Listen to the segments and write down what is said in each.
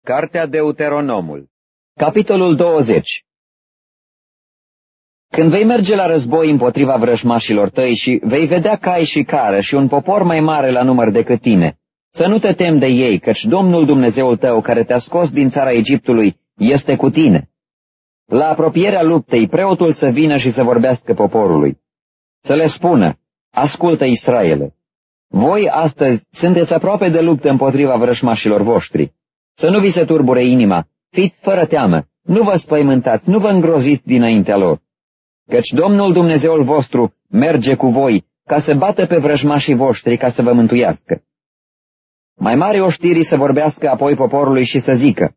Cartea Deuteronomul, capitolul 20. Când vei merge la război împotriva vrăjmașilor tăi și vei vedea cai și cară și un popor mai mare la număr decât tine, să nu te temi de ei, căci Domnul Dumnezeul tău, care te-a scos din țara Egiptului, este cu tine. La apropierea luptei, preotul să vină și să vorbească poporului. Să le spună: ascultă, Israele, voi astăzi sunteți aproape de luptă împotriva vrăjmașilor voștri. Să nu vi se turbure inima, fiți fără teamă, nu vă spăimântați, nu vă îngroziți dinaintea lor. Căci Domnul Dumnezeul vostru merge cu voi, ca să bată pe vrăjmașii voștri, ca să vă mântuiască. Mai mari oștirii să vorbească apoi poporului și să zică: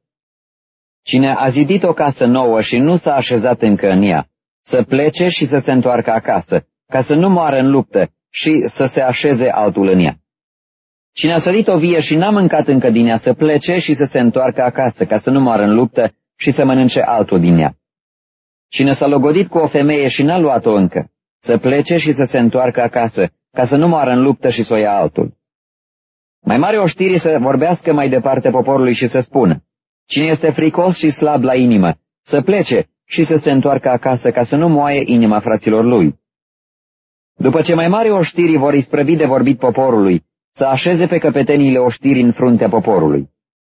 cine a zidit o casă nouă și nu s-a așezat încă în ea, să plece și să se întoarcă acasă, ca să nu moară în luptă și să se așeze altul în ea. Cine a sărit o vie și n-a mâncat încă din ea, să plece și să se întoarcă acasă, ca să nu moară în luptă și să mănânce altul din ea. Cine s-a logodit cu o femeie și n-a luat-o încă, să plece și să se întoarcă acasă, ca să nu moară în luptă și să o ia altul. Mai mari oștirii să vorbească mai departe poporului și să spună: cine este fricos și slab la inimă, să plece și să se întoarcă acasă, ca să nu moaie inima fraților lui. După ce mai mari oștirii vor isprăvi de vorbit poporului, să așeze pe căpeteniile oștirii în fruntea poporului.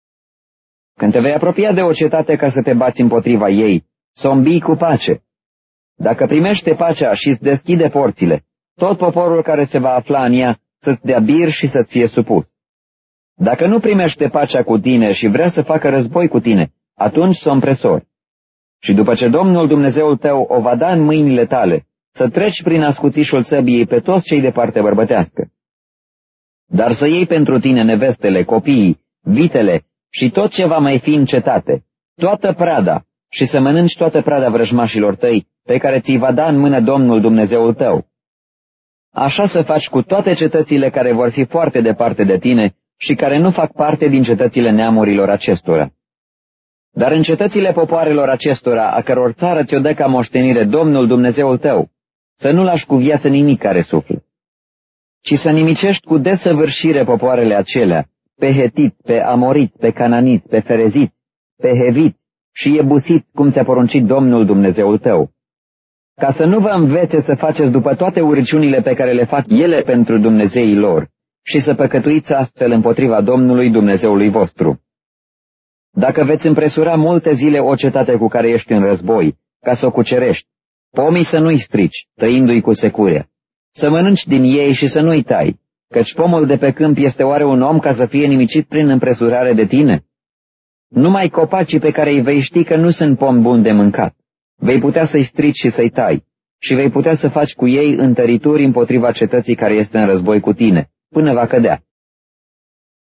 Când te vei apropia de o cetate ca să te bați împotriva ei, să o îmbii cu pace. Dacă primește pacea și îți deschide porțile, tot poporul care se va afla în ea să-ți dea bir și să-ți fie supus. Dacă nu primește pacea cu tine și vrea să facă război cu tine, atunci să o împresori. Și după ce Domnul Dumnezeul tău o va da în mâinile tale, să treci prin ascuțișul săbiei pe toți cei de parte bărbătească. Dar să iei pentru tine nevestele, copiii, vitele și tot ce va mai fi în cetate, toată prada, și să mănânci toată prada vrăjmașilor tăi, pe care ți-i va da în mână Domnul Dumnezeul tău. Așa să faci cu toate cetățile care vor fi foarte departe de tine și care nu fac parte din cetățile neamurilor acestora. Dar în cetățile popoarelor acestora, a căror țară ți-o dă ca moștenire Domnul Dumnezeul tău, să nu lași cu viață nimic care suflă, ci să nimicești cu desăvârșire popoarele acelea, pe Hetit, pe Amorit, pe Cananit, pe Ferezit, pe Hevit și Iebusit, cum ți-a poruncit Domnul Dumnezeul tău, ca să nu vă învețe să faceți după toate urăciunile pe care le fac ele pentru Dumnezeii lor și să păcătuiți astfel împotriva Domnului Dumnezeului vostru. Dacă veți împresura multe zile o cetate cu care ești în război, ca să o cucerești, pomii să nu-i strici, tăindu-i cu secure, să mănânci din ei și să nu-i tai, căci pomul de pe câmp este oare un om ca să fie nimicit prin împresurare de tine? Numai copacii pe care îi vei ști că nu sunt pomi buni de mâncat, vei putea să-i strici și să-i tai, și vei putea să faci cu ei întărituri împotriva cetății care este în război cu tine, până va cădea.